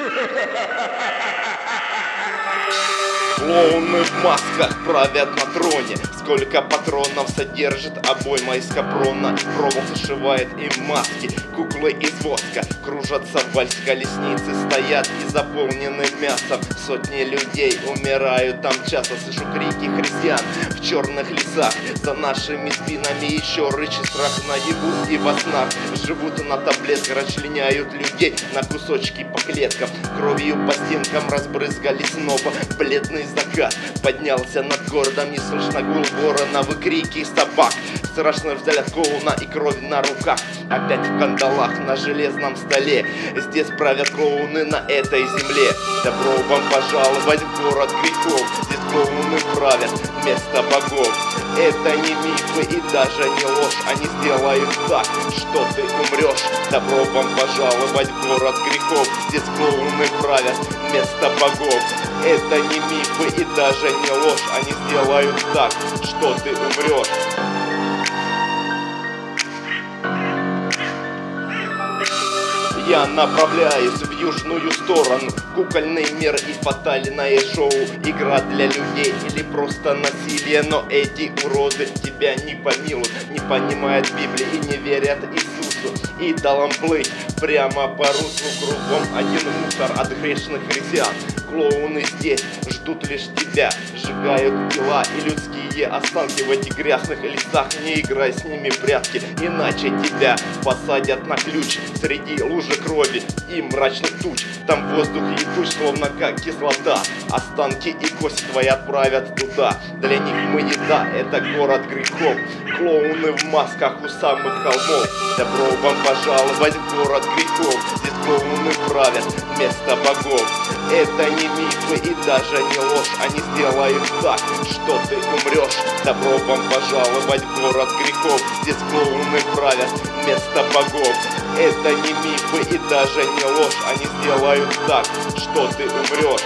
Клоуны в масках правят на троне. Сколько патронов содержит обойма из капрона. И проволока сшивает им маски. Куклы из воска кружатся вальс, колесницы стоят и заполнены мясом. Сотни людей умирают там часто. Слышу крики христиан в черных лесах. За нашими спинами еще рычит страх наяву и во снах. Живут на таблетках, расчленяют людей на кусочки по клеткам. Кровью по стенкам разбрызгали снова. Бледный закат поднялся над городом. Не слышно гул ворона, выкрики собак. Страшный взгляд клоуна и кровь на руках. Опять в кандалах на железном столе. Здесь правят клоуны на этой земле. Добро вам пожаловать в город грехов. Здесь клоуны правят вместо богов. Это не мифы и даже не ложь. Они сделают так, что ты умрешь. Добро вам пожаловать в город грехов. Здесь клоуны правят вместо богов. Это не мифы и даже не ложь. Они сделают так, что ты умрешь. Я направляюсь в южную сторону. Кукольный мир и фатальное шоу. Игра для людей или просто насилие. Но эти уроды тебя не помилуют. Не понимают Библии и не верят Иисусу. Идолам плыть прямо по руслу. Кругом один мусор от грешных христиан. Клоуны здесь ждут лишь тебя. Сжигают тела и людские останки в этих грязных лесах. Не играй с ними в прятки, иначе тебя посадят на ключ среди лужи крови и мрачных туч. Там воздух летуч, словно как кислота. Останки и кости твои отправят туда. Для них мы еда, это город грехов. Клоуны в масках у самых холмов. Добро вам пожаловать в город грехов. Здесь клоуны правят вместо богов. Это не мифы и даже не ложь. Они сделают так, что ты умрешь. Добро вам пожаловать в город грехов. Здесь клоуны правят вместо богов. Это не мифы и даже не ложь. Они сделают так, что ты умрешь.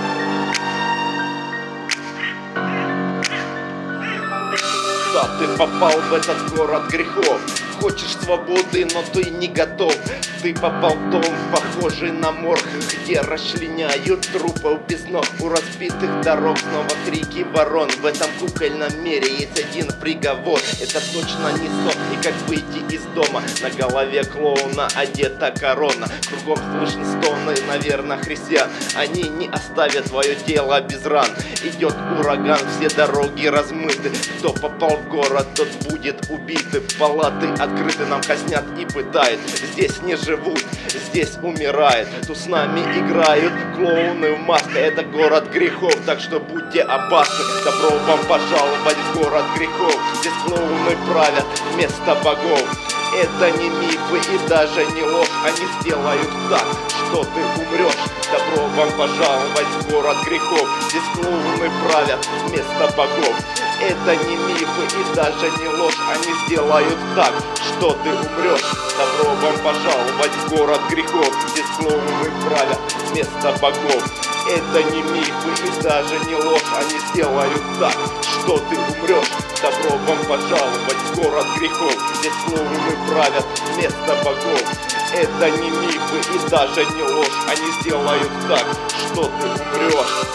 Да, ты попал в этот город грехов. Хочешь свободы, но ты не готов. Ты попал в дом, похожий на морг, где расчленяют трупов без ног. У разбитых дорог снова крики ворон. В этом кукольном мире есть один приговор. Это точно не сон, и как выйти из дома. На голове клоуна одета корона. Кругом слышны стоны, наверное, христиан. Они не оставят твое тело без ран. Идет ураган, все дороги размыты. Кто попал в город, тот будет убит. Палаты открыты, нам казнят и пытают. Здесь не живут, здесь умирают. Тут с нами играют клоуны в масках. Это город грехов, так что будьте опасны. Добро вам пожаловать в город грехов. Здесь клоуны правят вместо богов. Это не мифы и даже не ложь. Они сделают так, что ты умрешь. Добро вам пожаловать в город грехов. Здесь клоуны правят вместо богов. Это не мифы и даже не ложь. Они сделают так, что ты умрешь. Добро вам пожаловать в город грехов. Здесь клоуны правят вместо богов. Это не мифы и даже не ложь. Они сделают так, что ты умрешь. Добро вам пожаловать в город грехов. Здесь клоуны правят вместо богов. Это не мифы и даже не ложь. Они сделают так, что ты умрешь.